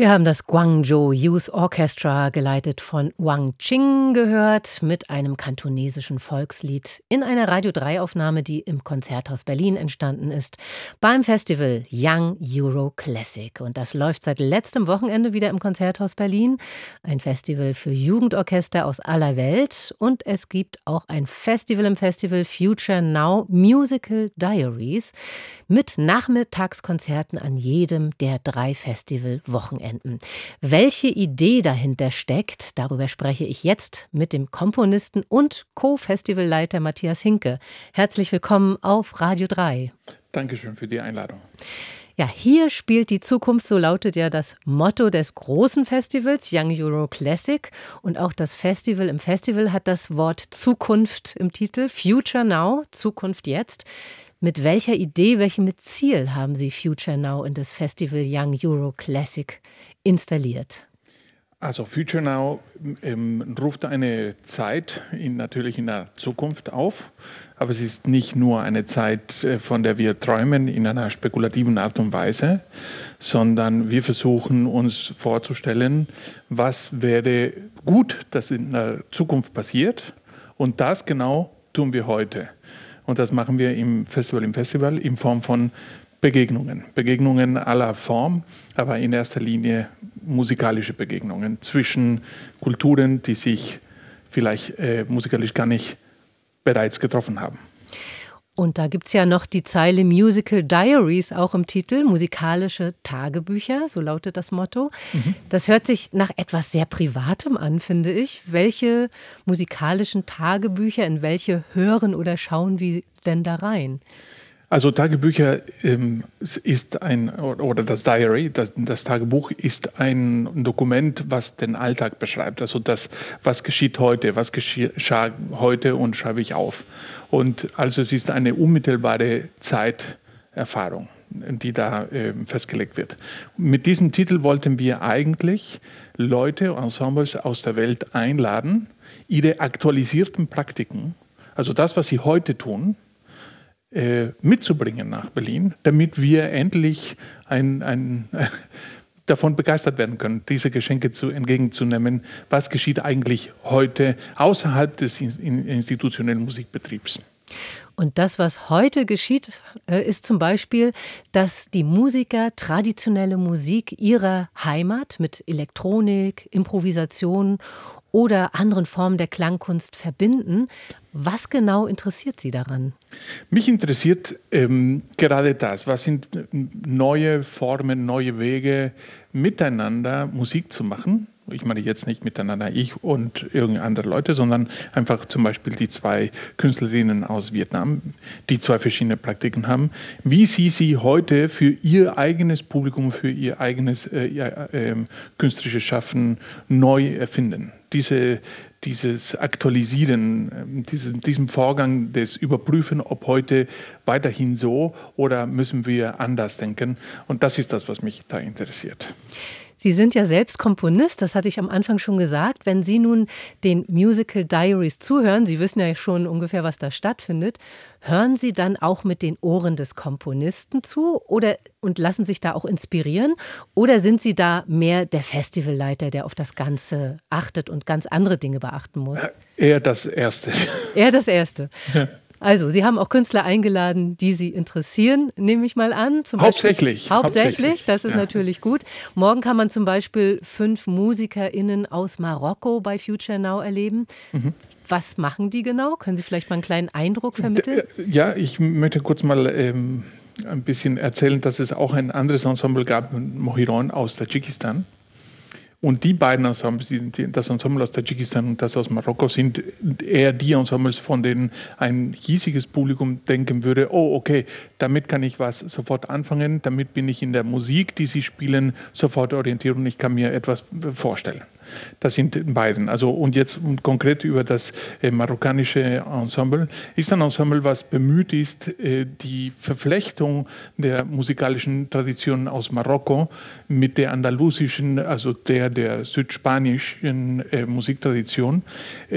Wir haben das Guangzhou Youth Orchestra, geleitet von Wang Qing, gehört mit einem kantonesischen Volkslied in einer Radio 3-Aufnahme, die im Konzerthaus Berlin entstanden ist, beim Festival Young Euro Classic. Und das läuft seit letztem Wochenende wieder im Konzerthaus Berlin. Ein Festival für Jugendorchester aus aller Welt. Und es gibt auch ein Festival im Festival Future Now Musical Diaries mit Nachmittagskonzerten an jedem der 3 Festivalwochenenden. Welche Idee dahinter steckt, darüber spreche ich jetzt mit dem Komponisten und Co-Festivalleiter Matthias Hinke. Herzlich willkommen auf Radio 3. Dankeschön für die Einladung. Ja, hier spielt die Zukunft, so lautet ja das Motto des großen Festivals Young Euro Classic. Und auch das Festival im Festival hat das Wort Zukunft im Titel, Future Now, Zukunft jetzt. Mit welcher Idee, welchem Ziel haben Sie Future Now in das Festival Young Euro Classic installiert? Also Future Now ruft eine Zeit natürlich in der Zukunft auf, aber es ist nicht nur eine Zeit, von der wir träumen in einer spekulativen Art und Weise, sondern wir versuchen uns vorzustellen, was wäre gut, dass in der Zukunft passiert, und das genau tun wir heute. Und das machen wir im Festival in Form von Begegnungen aller Form, aber in erster Linie musikalische Begegnungen zwischen Kulturen, die sich vielleicht musikalisch gar nicht bereits getroffen haben. Und da gibt es ja noch die Zeile Musical Diaries auch im Titel, musikalische Tagebücher, so lautet das Motto. Das hört sich nach etwas sehr Privatem an, finde ich. Welche musikalischen Tagebücher, in welche hören oder schauen wir denn da rein? Also Tagebücher ist oder das Diary, das Tagebuch ist ein Dokument, was den Alltag beschreibt. Also das, was geschieht heute, was geschah heute und schreibe ich auf. Und also es ist eine unmittelbare Zeiterfahrung, die da festgelegt wird. Mit diesem Titel wollten wir eigentlich Leute, Ensembles aus der Welt einladen, ihre aktualisierten Praktiken, also das, was sie heute tun, mitzubringen nach Berlin, damit wir endlich davon begeistert werden können, diese Geschenke entgegenzunehmen. Was geschieht eigentlich heute außerhalb des institutionellen Musikbetriebs? Und das, was heute geschieht, ist zum Beispiel, dass die Musiker traditionelle Musik ihrer Heimat mit Elektronik, Improvisation oder anderen Formen der Klangkunst verbinden. Was genau interessiert Sie daran? Mich interessiert gerade das. Was sind neue Formen, neue Wege, miteinander Musik zu machen? Ich meine jetzt nicht miteinander ich und irgendeine andere Leute, sondern einfach zum Beispiel die 2 Künstlerinnen aus Vietnam, die 2 verschiedene Praktiken haben, wie sie heute für ihr eigenes Publikum, für ihr eigenes künstlerisches Schaffen neu erfinden. Dieses Aktualisieren, diesem Vorgang des Überprüfen, ob heute weiterhin so oder müssen wir anders denken. Und das ist das, was mich da interessiert. Sie sind ja selbst Komponist, das hatte ich am Anfang schon gesagt. Wenn Sie nun den Musical Diaries zuhören, Sie wissen ja schon ungefähr, was da stattfindet, hören Sie dann auch mit den Ohren des Komponisten zu und lassen sich da auch inspirieren? Oder sind Sie da mehr der Festivalleiter, der auf das Ganze achtet und ganz andere Dinge beachten muss? Eher das Erste. Eher das Erste. Ja. Also, Sie haben auch Künstler eingeladen, die Sie interessieren, nehme ich mal an. Hauptsächlich, das ist natürlich gut. Morgen kann man zum Beispiel 5 MusikerInnen aus Marokko bei Future Now erleben. Was machen die genau? Können Sie vielleicht mal einen kleinen Eindruck vermitteln? Ja, ich möchte kurz mal ein bisschen erzählen, dass es auch ein anderes Ensemble gab, Mohiron aus Tadschikistan. Und die beiden Ensembles, das Ensemble aus Tadschikistan und das aus Marokko, sind eher die Ensembles, von denen ein hiesiges Publikum denken würde, oh okay, damit kann ich was sofort anfangen, damit bin ich in der Musik, die sie spielen, sofort orientiert und ich kann mir etwas vorstellen. Das sind die beiden. Also, und jetzt konkret über das marokkanische Ensemble. Ist ein Ensemble, was bemüht ist, die Verflechtung der musikalischen Traditionen aus Marokko mit der andalusischen, also der südspanischen Musiktradition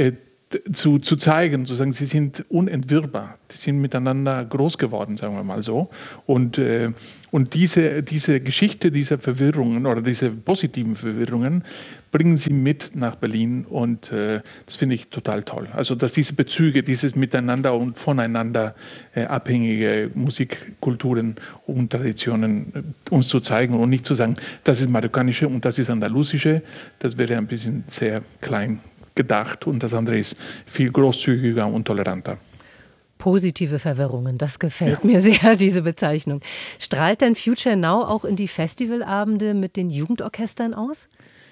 zu zeigen, zu sagen, sie sind unentwirrbar, die sind miteinander groß geworden, sagen wir mal so. Und diese Geschichte dieser Verwirrungen oder diese positiven Verwirrungen bringen sie mit nach Berlin und das finde ich total toll. Also dass diese Bezüge, dieses Miteinander und voneinander abhängige Musikkulturen und Traditionen uns zu zeigen und nicht zu sagen, das ist marokkanische und das ist andalusische, das wäre ein bisschen sehr klein gedacht und das andere ist viel großzügiger und toleranter. Positive Verwirrungen, das gefällt mir sehr, diese Bezeichnung. Strahlt denn Future Now auch in die Festivalabende mit den Jugendorchestern aus?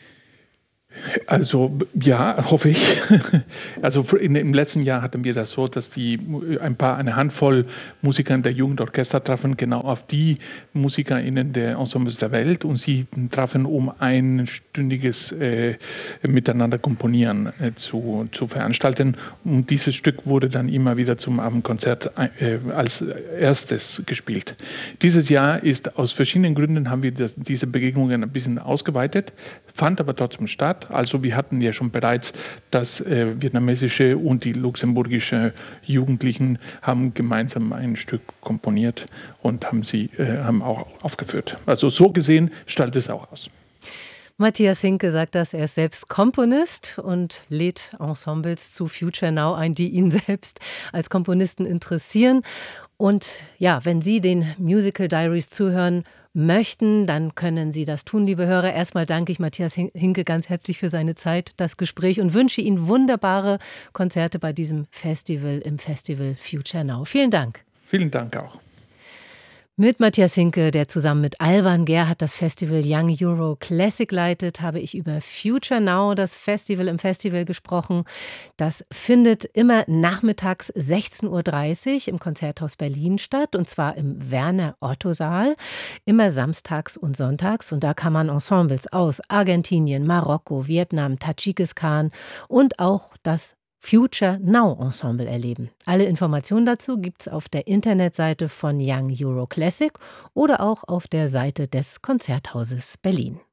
Also ja, hoffe ich. Also im letzten Jahr hatten wir das so, dass eine Handvoll Musiker der Jugendorchester trafen genau auf die MusikerInnen der Ensembles der Welt und sie trafen, um einstündiges Miteinander komponieren zu veranstalten. Und dieses Stück wurde dann immer wieder zum Abendkonzert als erstes gespielt. Dieses Jahr ist aus verschiedenen Gründen haben wir diese Begegnungen ein bisschen ausgeweitet, fand aber trotzdem statt. Also wir hatten ja schon bereits, das vietnamesische und die luxemburgische Jugendlichen haben gemeinsam ein Stück komponiert und haben auch aufgeführt. Also so gesehen strahlt es auch aus. Matthias Hinke sagt das, er ist selbst Komponist und lädt Ensembles zu Future Now ein, die ihn selbst als Komponisten interessieren. Und ja, wenn Sie den Musical Diaries zuhören möchten, dann können Sie das tun, liebe Hörer. Erstmal danke ich Matthias Hinke ganz herzlich für seine Zeit, das Gespräch und wünsche Ihnen wunderbare Konzerte bei diesem Festival im Festival Future Now. Vielen Dank. Vielen Dank auch. Mit Matthias Hinke, der zusammen mit Alban Gerhardt das Festival Young Euro Classic leitet, habe ich über Future Now, das Festival im Festival, gesprochen. Das findet immer nachmittags 16:30 Uhr im Konzerthaus Berlin statt, und zwar im Werner-Otto-Saal, immer samstags und sonntags. Und da kann man Ensembles aus Argentinien, Marokko, Vietnam, Tadschikistan und auch das Future Now Ensemble erleben. Alle Informationen dazu gibt's auf der Internetseite von Young Euro Classic oder auch auf der Seite des Konzerthauses Berlin.